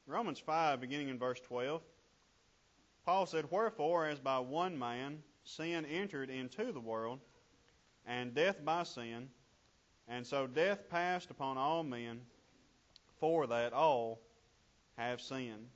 Romans 5, beginning in verse 12, Paul said, "Wherefore, as by one man sin entered into the world, and death by sin, and so death passed upon all men, for that all have sinned."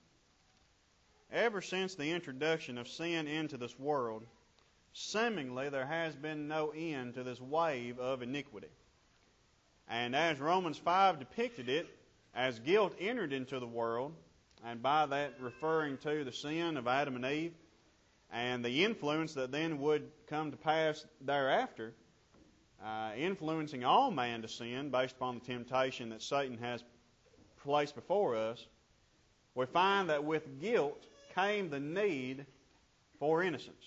Ever since the introduction of sin into this world, seemingly there has been no end to this wave of iniquity. And as Romans 5 depicted it, as guilt entered into the world, and by that referring to the sin of Adam and Eve, and the influence that then would come to pass thereafter, influencing all man to sin based upon the temptation that Satan has placed before us, we find that with guilt came the need for innocence.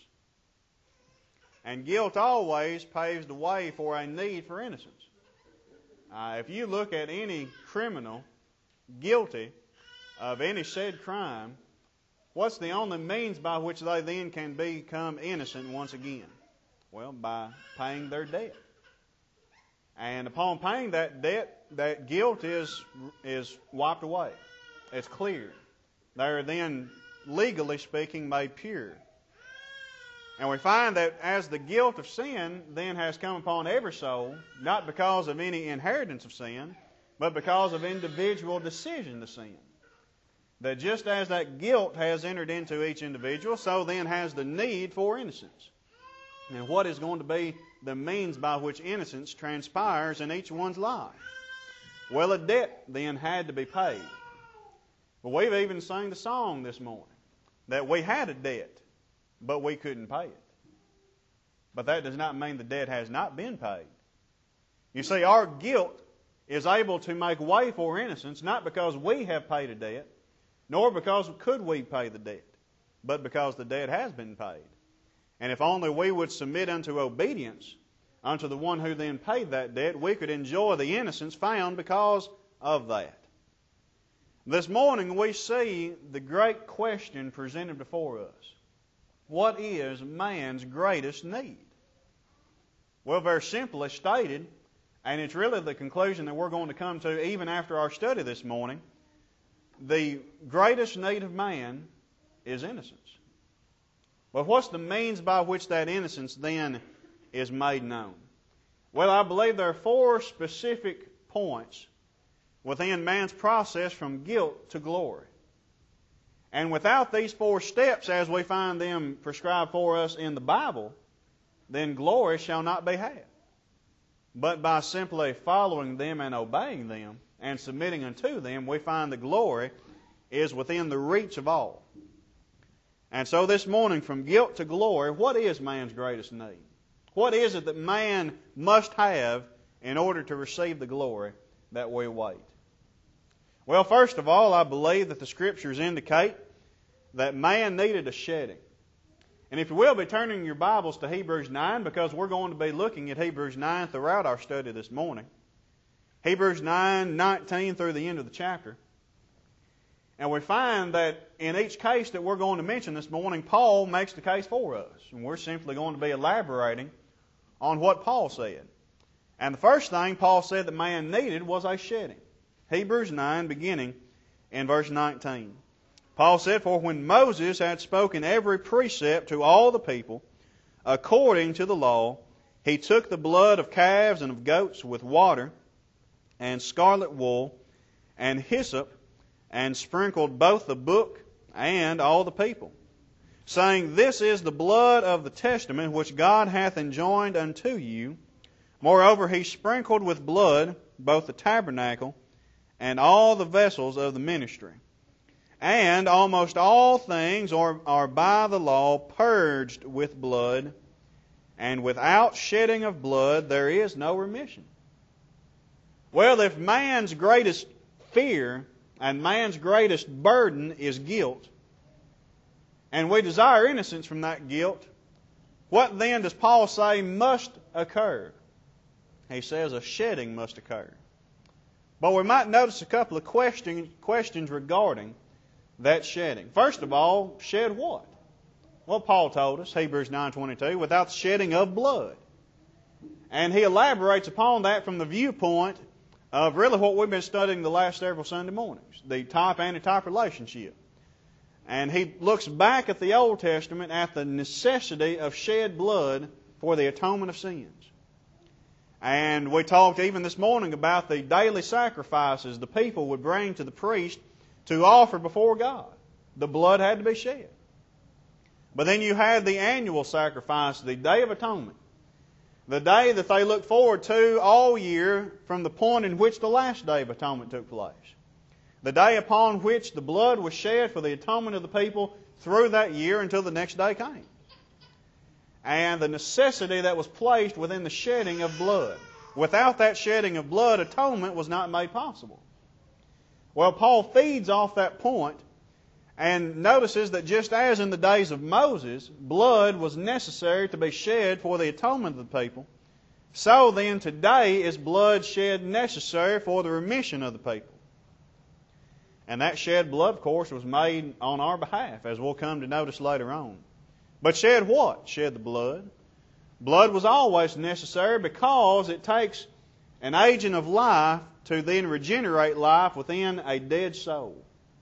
And guilt always paves the way for a need for innocence. If you look at any criminal guilty of any said crime, what's the only means by which they then can become innocent once again? Well, by paying their debt. And upon paying that debt, that guilt is wiped away. It's cleared. They're then, legally speaking, made pure. And we find that as the guilt of sin then has come upon every soul, not because of any inheritance of sin, but because of individual decision to sin. That just as that guilt has entered into each individual, so then has the need for innocence. And what is going to be the means by which innocence transpires in each one's life? Well, a debt then had to be paid. But we've even sung the song this morning that we had a debt, but we couldn't pay it. But that does not mean the debt has not been paid. You see, our guilt is able to make way for innocence, not because we have paid a debt, nor because could we pay the debt, but because the debt has been paid. And if only we would submit unto obedience unto the one who then paid that debt, we could enjoy the innocence found because of that. This morning we see the great question presented before us. What is man's greatest need? Well, very simply stated, and it's really the conclusion that we're going to come to even after our study this morning, the greatest need of man is innocence. Well, what's the means by which that innocence then is made known? Well, I believe there are 4 specific points within man's process from guilt to glory. And without these 4 steps, as we find them prescribed for us in the Bible, then glory shall not be had. But by simply following them and obeying them and submitting unto them, we find the glory is within the reach of all. And so this morning, from guilt to glory, what is man's greatest need? What is it that man must have in order to receive the glory that we await? Well, first of all, I believe that the Scriptures indicate that man needed a shedding. And if you will be turning your Bibles to Hebrews 9, because we're going to be looking at Hebrews 9 throughout our study this morning. Hebrews 9:19 through the end of the chapter. And we find that in each case that we're going to mention this morning, Paul makes the case for us. And we're simply going to be elaborating on what Paul said. And the first thing Paul said that man needed was a shedding. Hebrews 9, beginning in verse 19. Paul said, "For when Moses had spoken every precept to all the people, according to the law, he took the blood of calves and of goats with water and scarlet wool and hyssop, and sprinkled both the book and all the people, saying, This is the blood of the testament which God hath enjoined unto you. Moreover, he sprinkled with blood both the tabernacle and all the vessels of the ministry. And almost all things are by the law purged with blood, and without shedding of blood there is no remission." Well, if man's greatest fear and man's greatest burden is guilt, and we desire innocence from that guilt, what then does Paul say must occur? He says a shedding must occur. But we might notice a couple of questions regarding that shedding. First of all, shed what? Well, Paul told us, Hebrews 9:22, without the shedding of blood. And he elaborates upon that from the viewpoint of really what we've been studying the last several Sunday mornings, the type-antitype relationship. And he looks back at the Old Testament at the necessity of shed blood for the atonement of sins. And we talked even this morning about the daily sacrifices the people would bring to the priest to offer before God. The blood had to be shed. But then you had the annual sacrifice, the Day of Atonement. The day that they looked forward to all year from the point in which the last Day of Atonement took place. The day upon which the blood was shed for the atonement of the people through that year until the next day came. And the necessity that was placed within the shedding of blood. Without that shedding of blood, atonement was not made possible. Well, Paul feeds off that point and notices that just as in the days of Moses, blood was necessary to be shed for the atonement of the people, so then today is blood shed necessary for the remission of the people. And that shed blood, of course, was made on our behalf, as we'll come to notice later on. But shed what? Shed the blood. Blood was always necessary because it takes an agent of life to then regenerate life within a dead soul.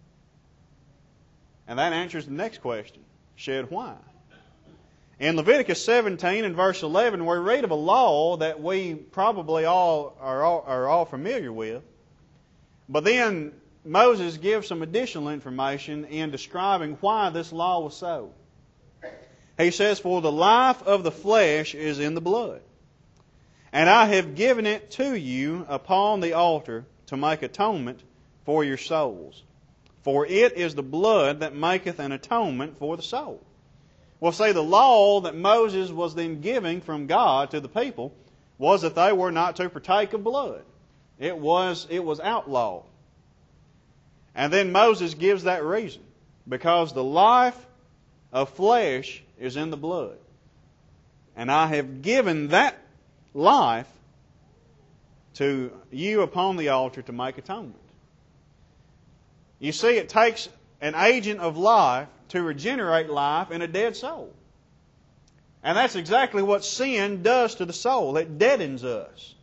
And that answers the next question. Shed why? In Leviticus 17 and verse 11, we read of a law that we probably all are familiar with. But then Moses gives some additional information in describing why this law was so. He says, "For the life of the flesh is in the blood, and I have given it to you upon the altar to make atonement for your souls. For it is the blood that maketh an atonement for the soul." Well, see, the law that Moses was then giving from God to the people was that they were not to partake of blood. It was outlawed. And then Moses gives that reason. Because the life of flesh is in the blood. And I have given that life to you upon the altar to make atonement. You see, it takes an agent of life to regenerate life in a dead soul. And that's exactly what sin does to the soul. It deadens us.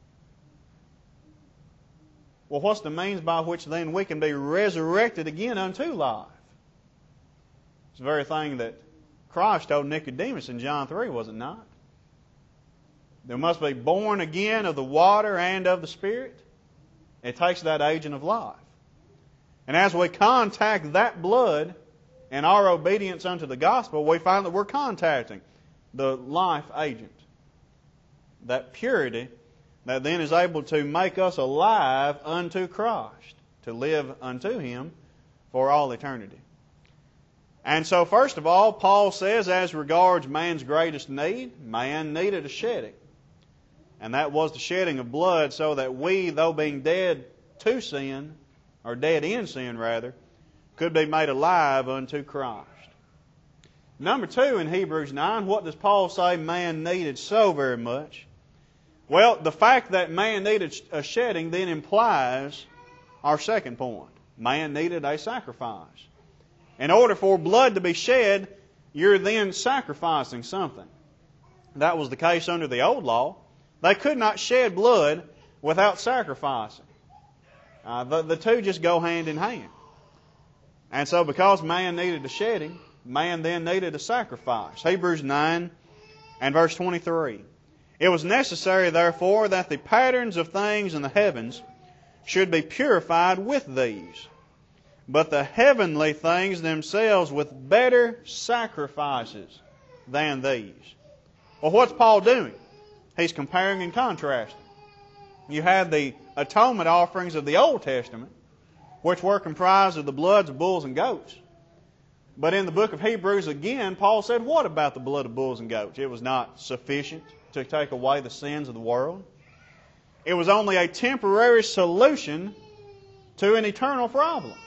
Well, what's the means by which then we can be resurrected again unto life? It's the very thing that Christ told Nicodemus in John 3, was it not? There must be born again of the water and of the Spirit. It takes that agent of life. And as we contact that blood in our obedience unto the gospel, we find that we're contacting the life agent. That purity that then is able to make us alive unto Christ, to live unto Him for all eternity. And so, first of all, Paul says, as regards man's greatest need, man needed a shedding. And that was the shedding of blood, so that we, though being dead to sin, or dead in sin rather, could be made alive unto Christ. Number two, in Hebrews 9, what does Paul say man needed so very much? Well, the fact that man needed a shedding then implies our second point. Man needed a sacrifice. In order for blood to be shed, you're then sacrificing something. That was the case under the old law. They could not shed blood without sacrificing. The two just go hand in hand. And so because man needed a shedding, man then needed a sacrifice. Hebrews 9 and verse 23. "It was necessary, therefore, that the patterns of things in the heavens should be purified with these, but the heavenly things themselves with better sacrifices than these." Well, what's Paul doing? He's comparing and contrasting. You have the atonement offerings of the Old Testament, which were comprised of the bloods of bulls and goats. But in the book of Hebrews, again, Paul said, what about the blood of bulls and goats? It was not sufficient to take away the sins of the world. It was only a temporary solution to an eternal problem.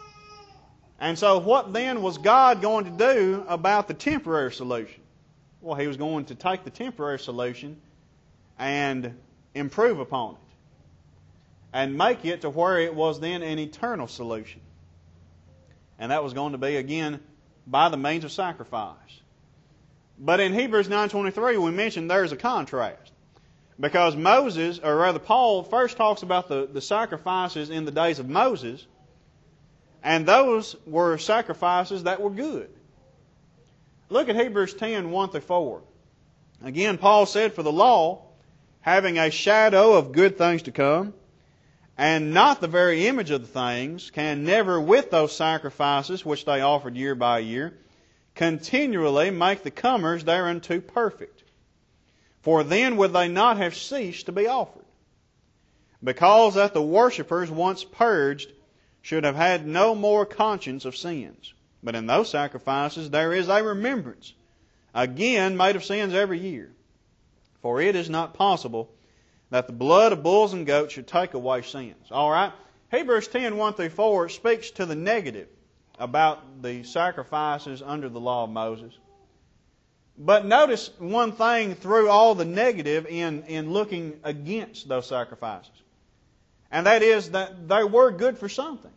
And so what then was God going to do about the temporary solution? Well, He was going to take the temporary solution and improve upon it and make it to where it was then an eternal solution. And that was going to be, again, by the means of sacrifice. But in Hebrews 9:23, we mentioned there's a contrast. Because Moses, or rather Paul, first talks about the sacrifices in the days of Moses, and those were sacrifices that were good. Look at Hebrews 10, 1 through 4. Again, Paul said, "For the law, having a shadow of good things to come, and not the very image of the things, can never with those sacrifices which they offered year by year, continually make the comers thereunto perfect. For then would they not have ceased to be offered. Because that the worshippers once purged should have had no more conscience of sins. But in those sacrifices there is a remembrance, again made of sins every year. For it is not possible that the blood of bulls and goats should take away sins." All right? Hebrews 10, 1 through 4 speaks to the negative about the sacrifices under the law of Moses. But notice one thing through all the negative in looking against those sacrifices. And that is that they were good for something.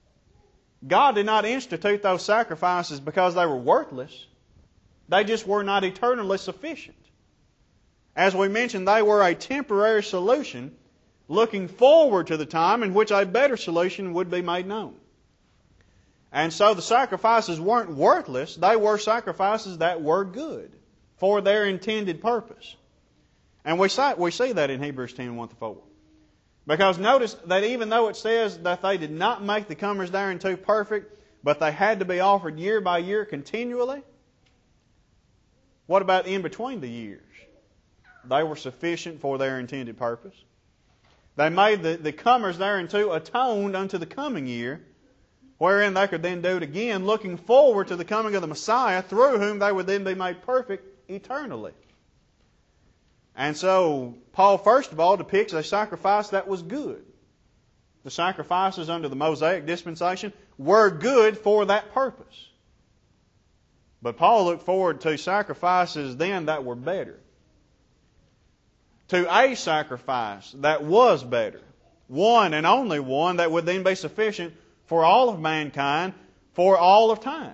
God did not institute those sacrifices because they were worthless. They just were not eternally sufficient. As we mentioned, they were a temporary solution looking forward to the time in which a better solution would be made known. And so the sacrifices weren't worthless. They were sacrifices that were good for their intended purpose. And we see that in Hebrews 10, 1 to 4. Because notice that even though it says that they did not make the comers thereunto perfect, but they had to be offered year by year continually, what about in between the years? They were sufficient for their intended purpose. They made the comers thereunto atoned unto the coming year, wherein they could then do it again, looking forward to the coming of the Messiah, through whom they would then be made perfect eternally. And so, Paul first of all depicts a sacrifice that was good. The sacrifices under the Mosaic dispensation were good for that purpose. But Paul looked forward to sacrifices then that were better. To a sacrifice that was better. One and only one that would then be sufficient for all of mankind for all of time.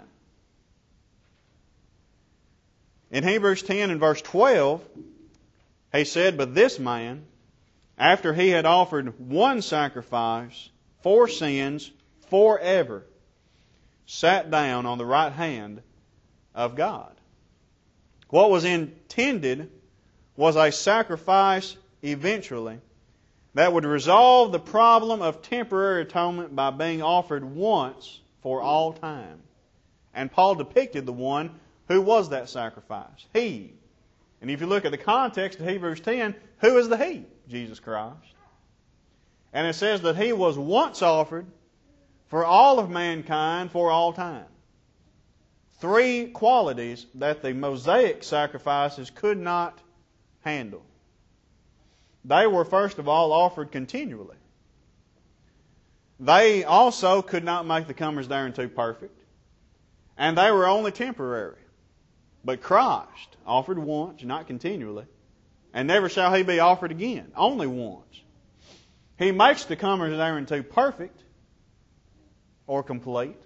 In Hebrews 10 and verse 12, he said, "But this man, after he had offered one sacrifice for sins forever, sat down on the right hand of God." What was intended was a sacrifice eventually that would resolve the problem of temporary atonement by being offered once for all time. And Paul depicted the one who was that sacrifice. He. And if you look at the context of Hebrews 10, who is the He? Jesus Christ. And it says that He was once offered for all of mankind for all time. Three qualities that the Mosaic sacrifices could not handle. They were, first of all, offered continually. They also could not make the comers thereunto perfect. And they were only temporary. But Christ offered once, not continually. And never shall He be offered again. Only once. He makes the comers thereunto perfect or complete.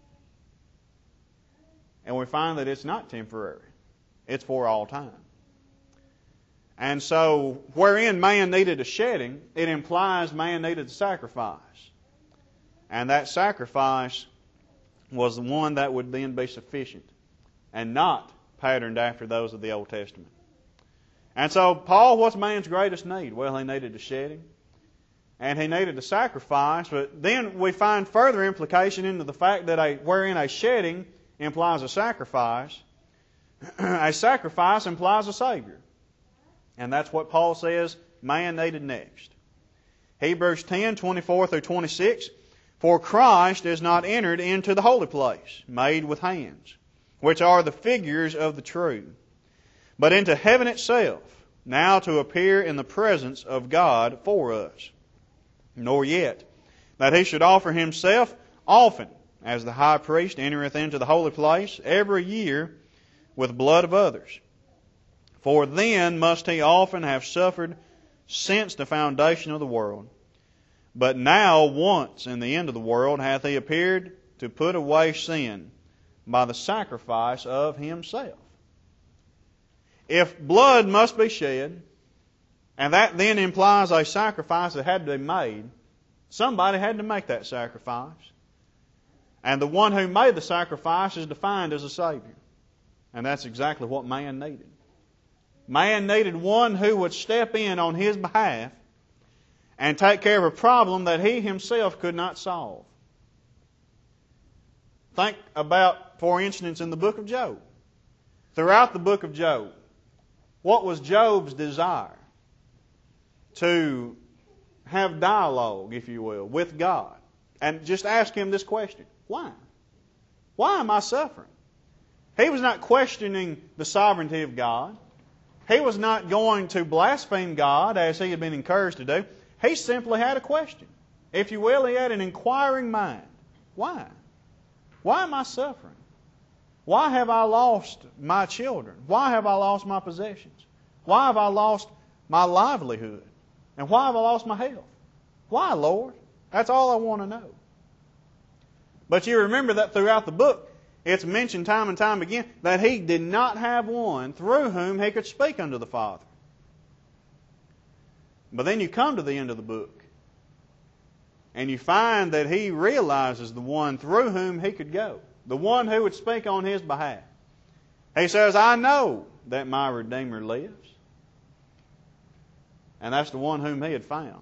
And we find that it's not temporary. It's for all time. And so, wherein man needed a shedding, it implies man needed a sacrifice. And that sacrifice was the one that would then be sufficient and not patterned after those of the Old Testament. And so, Paul, what's man's greatest need? Well, he needed a shedding. And he needed a sacrifice. But then we find further implication into the fact that wherein a shedding implies a sacrifice implies a Savior. And that's what Paul says man needed next. Hebrews 10, 24 through 26. "For Christ is not entered into the holy place, made with hands, which are the figures of the true, but into heaven itself, now to appear in the presence of God for us. Nor yet that He should offer Himself often, as the high priest entereth into the holy place every year with blood of others. For then must He often have suffered since the foundation of the world. But now once in the end of the world hath He appeared to put away sin by the sacrifice of Himself." If blood must be shed, And that then implies a sacrifice that had to be made. Somebody had to make that sacrifice. And the one who made the sacrifice is defined as a Savior. And that's exactly what man needed. Man needed one who would step in on his behalf and take care of a problem that he himself could not solve. Think about, for instance, in the book of Job. Throughout the book of Job, what was Job's desire? To have dialogue, if you will, with God. And just ask him this question. Why? Why am I suffering? He was not questioning the sovereignty of God. He was not going to blaspheme God as he had been encouraged to do. He simply had a question. If you will, he had an inquiring mind. Why? Why am I suffering? Why have I lost my children? Why have I lost my possessions? Why have I lost my livelihood? And why have I lost my health? Why, Lord? That's all I want to know. But you remember that throughout the book, it's mentioned time and time again that he did not have one through whom he could speak unto the Father. But then you come to the end of the book, and you find that he realizes the one through whom he could go, the one who would speak on his behalf. He says, I know that my Redeemer lives. And that's the one whom he had found.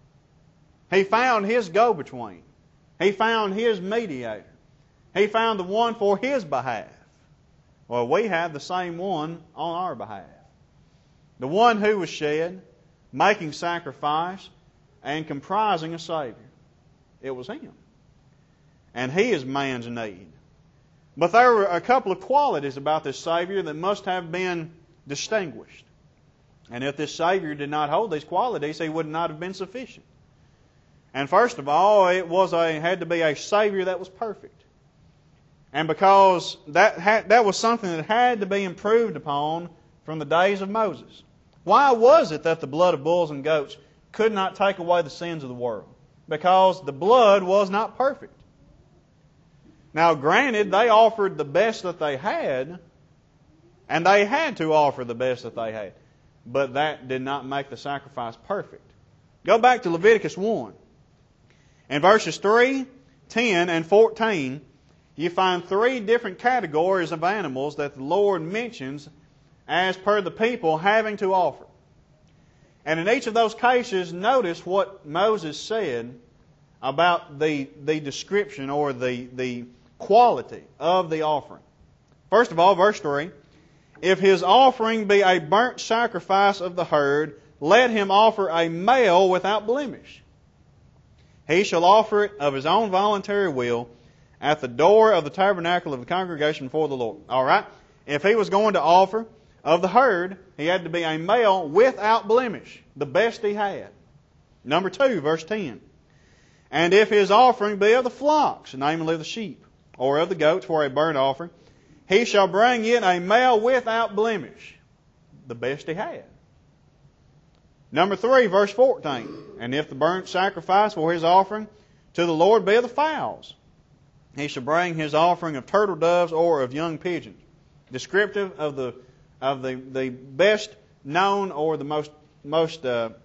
He found his go-between. He found his mediator. He found the one for his behalf. Well, we have the same one on our behalf. The one who was shed, making sacrifice, and comprising a Savior. It was him. And he is man's need. But there were a couple of qualities about this Savior that must have been distinguished. And if this Savior did not hold these qualities, he would not have been sufficient. And first of all, it had to be a Savior that was perfect. And because that was something that had to be improved upon from the days of Moses. Why was it that the blood of bulls and goats could not take away the sins of the world? Because the blood was not perfect. Now, granted, they offered the best that they had, and they had to offer the best that they had. But that did not make the sacrifice perfect. Go back to Leviticus 1. In verses 3, 10, and 14, you find three different categories of animals that the Lord mentions as per the people having to offer. And in each of those cases, notice what Moses said about the description or the quality of the offering. First of all, verse 3, if his offering be a burnt sacrifice of the herd, let him offer a male without blemish. He shall offer it of his own voluntary will at the door of the tabernacle of the congregation before the Lord. All right? If he was going to offer of the herd, he had to be a male without blemish, the best he had. Number 2, verse 10. And if his offering be of the flocks, namely the sheep, or of the goats for a burnt offering, he shall bring in a male without blemish, the best he had. Number 3, verse 14. And if the burnt sacrifice for his offering to the Lord be of the fowls, he shall bring his offering of turtle doves or of young pigeons, descriptive of the best known or the most not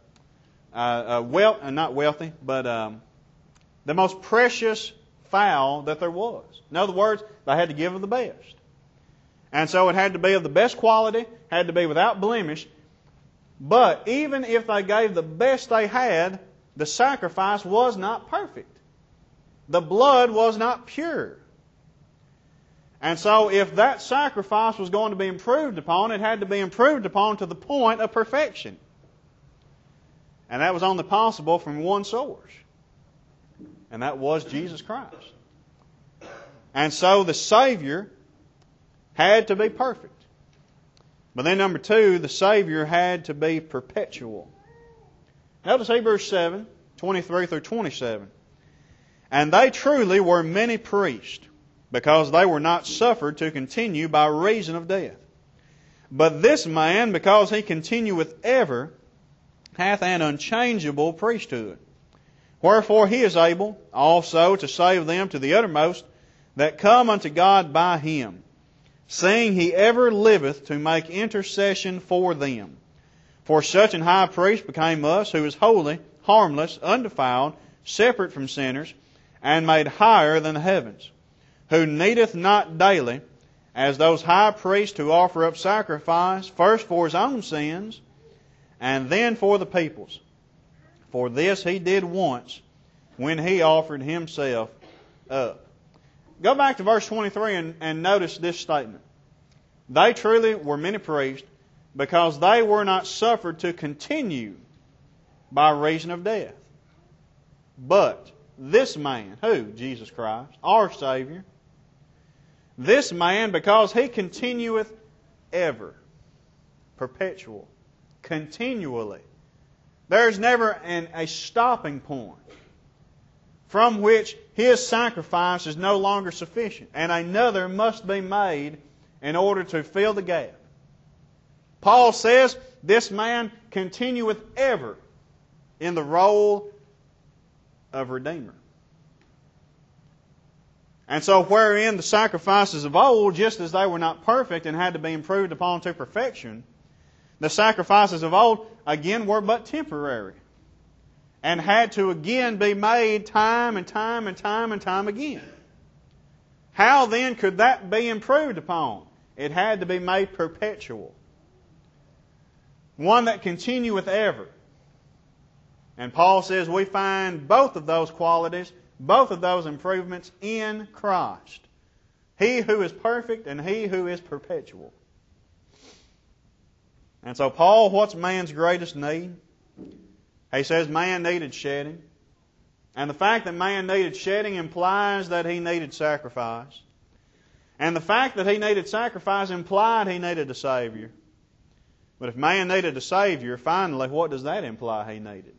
wealthy, but the most precious fowl that there was. In other words, they had to give of the best. And so it had to be of the best quality, had to be without blemish. But even if they gave the best they had, the sacrifice was not perfect. The blood was not pure. And so if that sacrifice was going to be improved upon, it had to be improved upon to the point of perfection. And that was only possible from one source. And that was Jesus Christ. And so the Savior had to be perfect. But then number 2, the Savior had to be perpetual. Notice Hebrews 7, 23 through 27. And they truly were many priests, because they were not suffered to continue by reason of death. But this man, because he continueth ever, hath an unchangeable priesthood. Wherefore he is able also to save them to the uttermost that come unto God by him, seeing he ever liveth to make intercession for them. For such an high priest became us, who is holy, harmless, undefiled, separate from sinners, and made higher than the heavens, who needeth not daily, as those high priests who offer up sacrifice, first for his own sins, and then for the people's. For this he did once, when he offered himself up. Go back to verse 23 and notice this statement. They truly were many priests, because they were not suffered to continue by reason of death. But this man, who? Jesus Christ, our Savior. This man, because he continueth ever, perpetual, continually. There is never a stopping point from which his sacrifice is no longer sufficient, and another must be made in order to fill the gap. Paul says this man continueth ever in the role of Redeemer. And so wherein the sacrifices of old, just as they were not perfect and had to be improved upon to perfection, the sacrifices of old, again, were but temporary and had to again be made time and time and time and time again. How then could that be improved upon? It had to be made perpetual. One that continueth ever. And Paul says we find both of those qualities, both of those improvements in Christ. He who is perfect and He who is perpetual. And so Paul, what's man's greatest need? He says man needed shedding. And the fact that man needed shedding implies that he needed sacrifice. And the fact that he needed sacrifice implied he needed a Savior. But if man needed a Savior, finally, what does that imply he needed?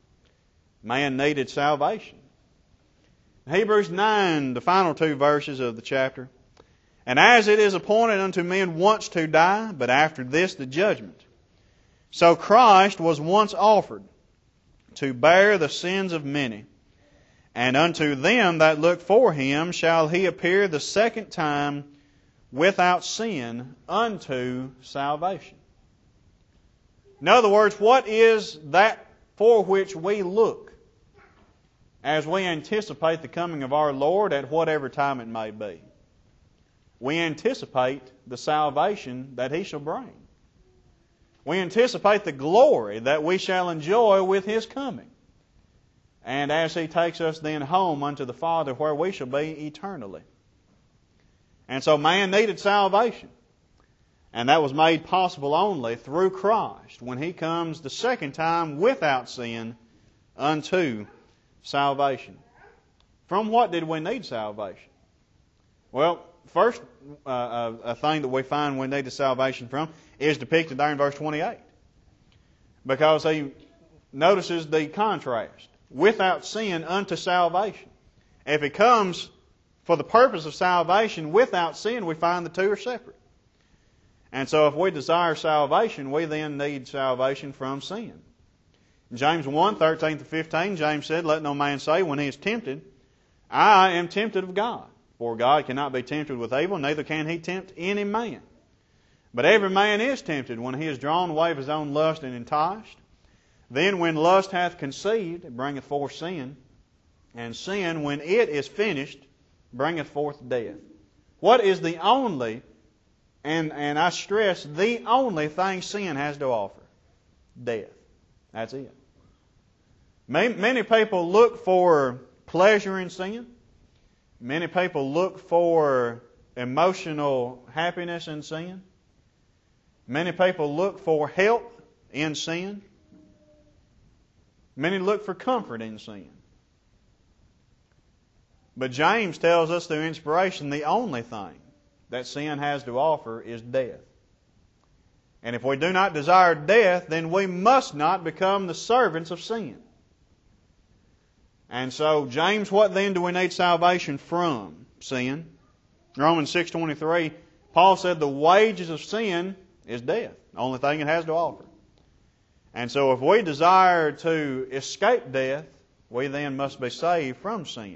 Man needed salvation. Hebrews 9, the final two verses of the chapter. And as it is appointed unto men once to die, but after this the judgment. So Christ was once offered to bear the sins of many. And unto them that look for Him shall He appear the second time without sin unto salvation. In other words, what is that for which we look as we anticipate the coming of our Lord at whatever time it may be? We anticipate the salvation that He shall bring. We anticipate the glory that we shall enjoy with His coming. And as He takes us then home unto the Father where we shall be eternally. And so man needed salvation. And that was made possible only through Christ when He comes the second time without sin unto salvation. From what did we need salvation? Well, first a thing that we find we needed salvation from is depicted there in verse 28. Because he notices the contrast. Without sin unto salvation. If it comes for the purpose of salvation without sin, we find the two are separate. And so if we desire salvation, we then need salvation from sin. In James 1, 13 to 15, James said, Let no man say when he is tempted, I am tempted of God. For God cannot be tempted with evil, neither can He tempt any man. But every man is tempted when he is drawn away of his own lust and enticed. Then when lust hath conceived, it bringeth forth sin. And sin, when it is finished, bringeth forth death. What is the only, and I stress, the only thing sin has to offer? Death. That's it. Many people look for pleasure in sin. Many people look for emotional happiness in sin. Many people look for help in sin. Many look for comfort in sin. But James tells us through inspiration the only thing that sin has to offer is death. And if we do not desire death, then we must not become the servants of sin. And so, James, what then do we need salvation from? Sin. Romans 6:23, Paul said the wages of sin is death. The only thing it has to offer. And so if we desire to escape death, we then must be saved from sin.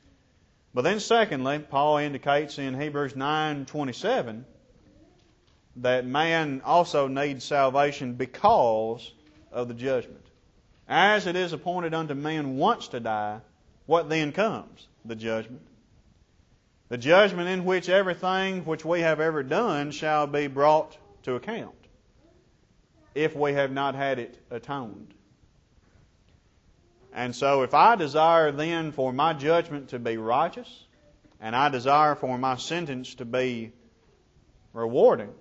But then secondly, Paul indicates in Hebrews 9:27 that man also needs salvation because of the judgment. As it is appointed unto man once to die, what then comes? The judgment. The judgment in which everything which we have ever done shall be brought to account, if we have not had it atoned. And so if I desire then for my judgment to be righteous, and I desire for my sentence to be rewarding,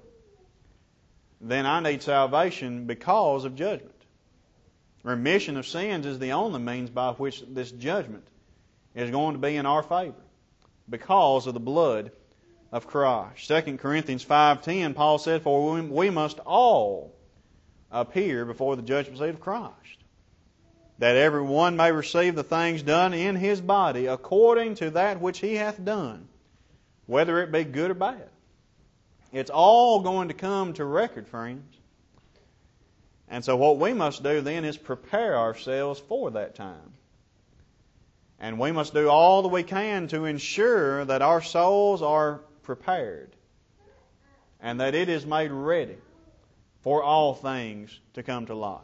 then I need salvation because of judgment. Remission of sins is the only means by which this judgment is going to be in our favor, because of the blood of Christ. 2 Corinthians 5:10, Paul said, "For we must all appear before the judgment seat of Christ, that every one may receive the things done in his body according to that which he hath done, whether it be good or bad." It's all going to come to record, friends. And so what we must do then is prepare ourselves for that time. And we must do all that we can to ensure that our souls are prepared and that it is made ready for all things to come to light.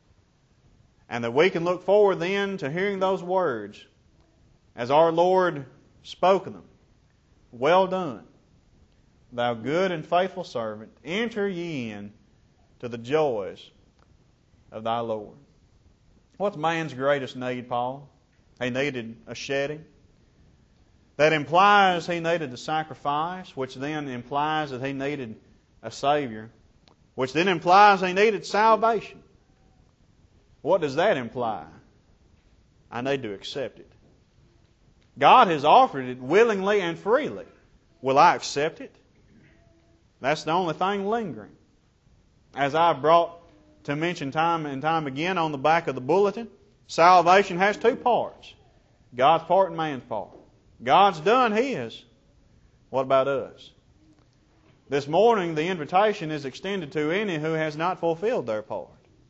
And that we can look forward then to hearing those words as our Lord spoke of them. "Well done, thou good and faithful servant. Enter ye in to the joys of thy Lord." What's man's greatest need, Paul? He needed a shedding. That implies he needed a sacrifice, which then implies that he needed a Savior, which then implies he needed salvation. What does that imply? I need to accept it. God has offered it willingly and freely. Will I accept it? That's the only thing lingering. As I've brought to mention time and time again on the back of the bulletin, salvation has two parts. God's part and man's part. God's done His. What about us? This morning the invitation is extended to any who has not fulfilled their part.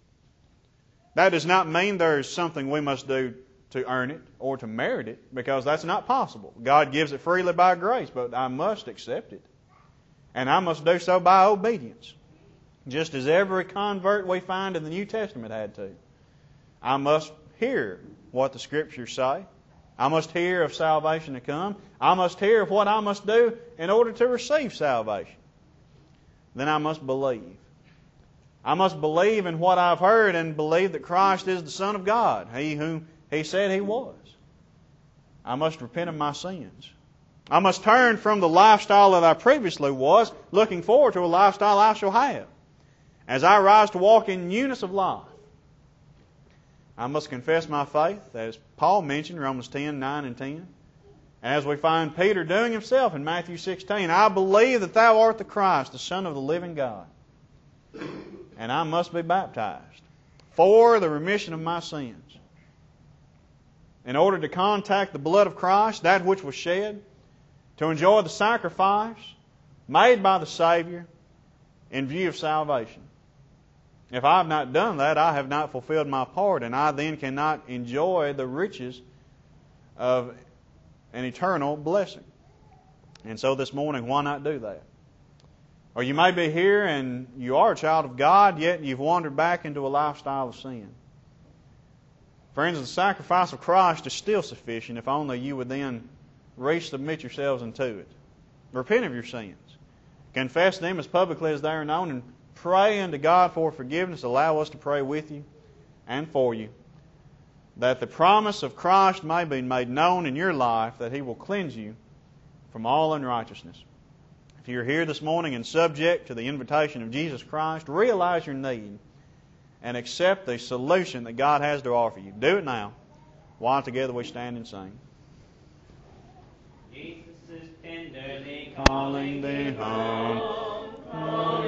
That does not mean there's something we must do to earn it or to merit it, because that's not possible. God gives it freely by grace, but I must accept it. And I must do so by obedience. Just as every convert we find in the New Testament had to. I must hear what the Scriptures say. I must hear of salvation to come. I must hear of what I must do in order to receive salvation. Then I must believe. I must believe in what I've heard and believe that Christ is the Son of God, He whom He said He was. I must repent of my sins. I must turn from the lifestyle that I previously was, looking forward to a lifestyle I shall have, as I rise to walk in newness of life. I must confess my faith, as Paul mentioned, Romans 10:9 and 10. As we find Peter doing himself in Matthew 16, "I believe that thou art the Christ, the Son of the living God." And I must be baptized for the remission of my sins, in order to contact the blood of Christ, that which was shed, to enjoy the sacrifice made by the Savior in view of salvation. If I have not done that, I have not fulfilled my part, and I then cannot enjoy the riches of an eternal blessing. And so this morning, why not do that? Or you may be here and you are a child of God, yet you've wandered back into a lifestyle of sin. Friends, the sacrifice of Christ is still sufficient if only you would then resubmit yourselves unto it. Repent of your sins. Confess them as publicly as they are known, and pray unto God for forgiveness. Allow us to pray with you and for you, that the promise of Christ may be made known in your life, that He will cleanse you from all unrighteousness. If you're here this morning and subject to the invitation of Jesus Christ, realize your need and accept the solution that God has to offer you. Do it now, while together we stand and sing. Jesus is tenderly calling thee home.